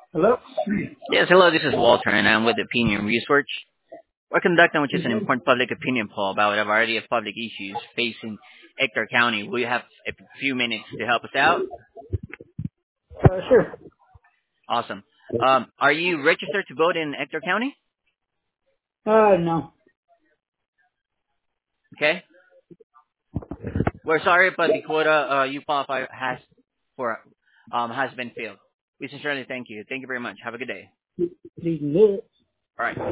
Hello? Yes, hello, this is Walter, and I'm with Opinion Research. We're conducting, which is an important public opinion poll about a variety of public issues facing Hector County. Will you have a few minutes to help us out? Sure. Awesome. Are you registered to vote in Hector County? No. Okay. We're sorry, but the quota you qualify has been filled. We sincerely thank you. Thank you very much. Have a good day. These nuts. All right.